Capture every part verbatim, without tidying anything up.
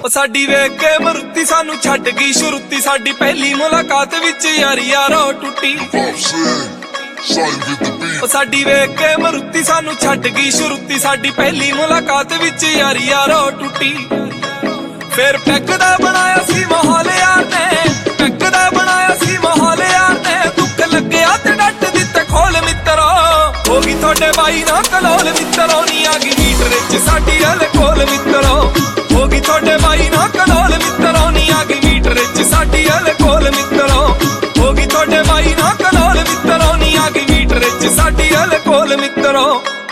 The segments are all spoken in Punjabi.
ਸਾਡੀ ਵੇਖ ਕੇ ਮਰੁੱਤੀ ਸਾਨੂੰ ਛੱਡ ਗਈ ਸ਼ੁਰੂਤੀ ਸਾਡੀ ਪਹਿਲੀ ਮੁਲਾਕਾਤ ਵਿੱਚ ਯਾਰੀ ਯਾਰੋ ਟੁੱਟੀ ਸਾਡੀ ਵੇਖ ਕੇ ਮਰੁੱਤੀ ਸਾਨੂੰ ਛੱਡ ਗਈ ਸ਼ੁਰੂਤੀ ਸਾਡੀ ਪਹਿਲੀ ਮੁਲਾਕਾਤ ਵਿੱਚ ਯਾਰੀ ਯਾਰੋ ਟੁੱਟੀ ਫਿਰ ਪੈਕ ਦਾ ਬਣਾਇਆ ਸੀ ਮਾਹੌਲ ਯਾਰ ਨੇ ਪੈਕ ਦਾ ਬਣਾਇਆ ਸੀ ਮਾਹੌਲ ਯਾਰ ਨੇ ਦੁੱਖ ਲੱਗਿਆ ਤੇ ਡੱਟ ਦਿੱਤੇ ਖੋਲ ਮਿੱਤਰੋ ਹੋ ਗਈ ਤੁਹਾਡੇ ਬਾਈ ਨਾ ਕਲੋਲ ਮਿੱਤਰੋ ਨੀ ਆ ਗਈ ਮੀਟਰ ਵਿੱਚ ਸਾਡੀ ਹਲ ਕੋਲ ਮਿੱਤਰੋ ਹੋ ਗਈ ਤੁਹਾਡੇ ਬਾਈ ਨਾ ਕਲੋਲ ਮਿੱਤਰੋ ਨੀ ਆ ਗਈ ਮੀਟਰ ਵਿੱਚ ਸਾਡੀ ਹਲ ਕੋਲ ਮਿੱਤਰੋ ਹੋ ਗਈ ਤੁਹਾਡੇ ਬਾਈ ਨਾ ਕਲੋਲ ਮਿੱਤਰੋ ਨੀ ਆ ਗਈ ਮੀਟਰ ਵਿੱਚ ਸਾਡੀ ਹਲ ਕੋਲ ਮਿੱਤਰੋ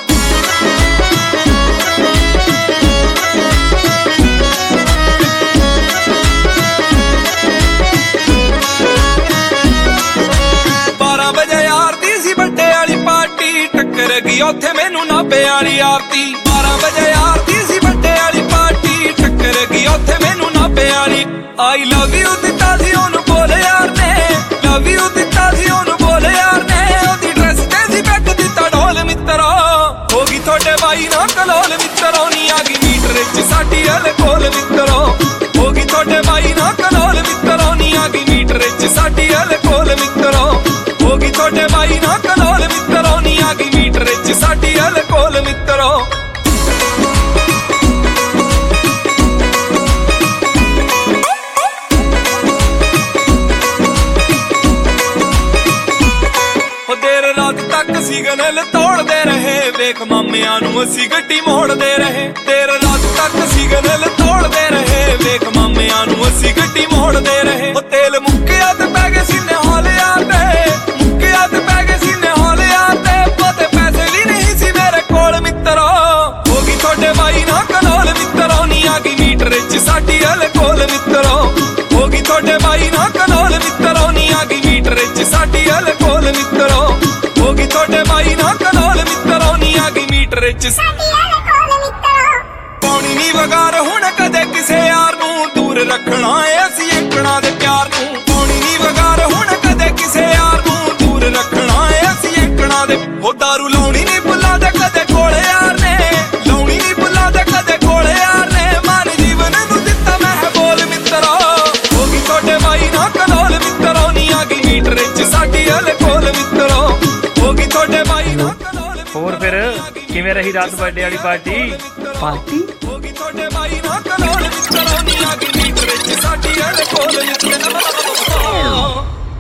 ਬਾਰਾਂ ਵਜੇ ਯਾਰ ਦੀ ਸੀ ਵੱਡੇ ਵਾਲੀ ਪਾਰਟੀ ਟੱਕਰ ਗਈ ਉੱਥੇ ਮੈਨੂੰ ਨਾਭੇ ਵਾਲੀ ਆਰਤੀ ਬਾਰਾਂ ਵਜੇ ਯਾਰ ਦੀ ਸੀ ਵੱਡੇ ਵਾਲੀ ਪਾਰਟੀ ਟੱਕਰ ਗਈ ਉੱਥੇ ਮੈਨੂੰ ਨਾਭੇ ਵਾਲੀ ਆਈ ਲਵ ਯੂ ਦਿੱਤਾ ਸੀ ਉਹਨੂੰ ਬੋਲ ਯਾਰ ਨੇ ਲਵ ਯੂ ਦਿੱਤਾ ਸੀ ਉਹਨੂੰ ਬੋਲ ਯਾਰ ਨੇ ਉਹਦੀ ਡਰੈਸ ਤੇ ਸੀ ਬੈਗ ਦਿੱਤਾ ਢੋਲ ਮਿੱਤਰੋ ਹੋ ਗਈ ਤੁਹਾਡੇ ਬਾਈ ਨਾ ਕਲੋਲ ਮਿੱਤਰੋ ਨੀ ਆ ਗਈ ਮੀਟਰ ਵਿੱਚ ਸਾਡੀ ਹਲ ਕੋਲ ਮਿੱਤਰੋ ਹੋ ਗਈ ਤੁਹਾਡੇ ਬਾਈ ਨਾ ਕਲੋਲ ਮਿੱਤਰੋ ਨੀ ਆ ਗਈ ਮੀਟਰ ਵਿੱਚ ਸਾਡੀ ਹਲ ਕੋਲ ਮਿੱਤਰੋ ਹੋ ਗਈ ਤੁਹਾਡੇ ਬਾਈ ਨਾ ਕਲੋਲ ਮਿੱਤਰੋ ਨੀ ਆ ਗਈ ਮੀਟਰ ਵਿੱਚ ਸਾਡੀ ਹਲ ਕੋਲ ਮਿੱਤਰੋ ਸਿਗਨਲ ਤੋੜਦੇ ਰਹੇ ਵੇਖ ਮਾਮਿਆਂ ਨੂੰ ਅਸੀਂ ਗੱਡੀ ਮੋੜਦੇ ਰਹੇ ਦੇਰ ਰਾਤ ਤੱਕ ਸਿਗਨਲ ਤੋੜਦੇ ਰਹੇ ਵੇਖ ਮਾਮਿਆਂ ਨੂੰ ਅਸੀਂ ਗੱਡੀ ਮੋੜਦੇ ਰਹੇ ਉਹ ਤੇਲ ਮੁੱਕਿਆ ਤੇ ਪੈ ਗਏ ਸੀਨੇ ਹੌਲ ਯਾਰ ਤੇ ਮੁੱਕਿਆ ਤੇ ਪੈ ਗਏ ਸੀਨੇ ਹੌਲ ਯਾਰ ਤੇ ਪਤੇ ਪੈਸੇ ਵੀ ਨਹੀਂ ਸੀ ਮੇਰੇ ਕੋਲ ਮਿੱਤਰੋ ਹੋ ਗਈ ਤੁਹਾਡੇ ਬਾਈ ਨਾ ਕਲੋਲ ਮਿੱਤਰੋ ਨੀ ਆ ਗਈ ਮੀਟਰ ਵਿੱਚ ਸਾਡੀ ਹਲ ਕੋਲ ਮਿੱਤਰੋ ਹੋ ਗਈ ਤੁਹਾਡੇ ਬਾਈ ਨਾ ਕਲੋਲ ਮਿੱਤਰੋ ਨੀ ਆ ਗਈ ਮੀਟਰ ਵਿੱਚ ਸਾਡੀ ਹਲ ਕੋਲ ਮਿੱਤਰੋ ਹੋ ਗਈ ਤੁਹਾਡੇ ਬਾਈ ਨਾ ਕਲੋਲ ਮਿੱਤਰੋ ਨੀ ਆ ਗਈ ਮੀਟਰ ਵਿੱਚ ਸਾਡੀ ਹਲ ਕੋਲ ਮਿੱਤਰੋ ਪਾਣੀ ਨੀ ਵਗਾਰ ਹੁਣ ਕਦੇ ਕਿਸੇ ਯਾਰ ਨੂੰ ਦੂਰ ਰੱਖਣਾ ਏ ਅਸੀਂ ਏਕਣਾ ਦੇ ਪਿਆਰ ਨੂੰ ਪਾਣੀ ਨੀ ਵਗਾਰ ਹੁਣ ਕਦੇ ਕਿਸੇ ਯਾਰ ਨੂੰ ਦੂਰ ਰੱਖਣਾ ਏ ਅਸੀਂ ਏਕਣਾ ਦੇ ਉਹ ਦਾਰੂ ਲਾਉਣੀ ਨੀ ਬੁੱਲਾ ਦੇ ਕਦੇ ਕੋਲ ਯਾਰ ਨੇ ਲਾਉਣੀ ਨੀ ਬੁੱਲਾ ਦੇ ਕਦੇ ਕੋਲ ਯਾਰ ਨੇ ਮਨ ਜੀਵਨ ਨੂੰ ਦਿੱਤਾ ਮੈਂ ਬੋਲ ਮਿੱਤਰੋ ਹੋ ਗਈ ਤੁਹਾਡੇ ਬਾਈ ਨਾ ਕਲੋਲ ਮਿੱਤਰੋ ਨੀ ਆ ਗਈ ਮੀਟਰ ਵਿੱਚ ਸਾਡੀ ਹਲ ਕੋਲ ਮਿੱਤਰੋ ਤੁਹਾਡੇ ਬਾਈ ਨਾ ਕਲੋਲ ਹੋਰ ਫਿਰ ਕਿਵੇਂ ਰਹੀ ਰਾਤ ਬਰਥਡੇ ਵਾਲੀ ਪਾਰਟੀ ਪਾਰਟੀ ਹੋ ਗਈ ਤੁਹਾਡੇ ਬਾਈ ਨਾ ਕਲੋਲ ਮਿੱਤਰੋ ਨੀ ਆ ਗਈ ਮੀਟਰ ਵਿੱਚ ਸਾਡੀ ਹਲ ਕੋਲ ਮਿੱਤਰੋ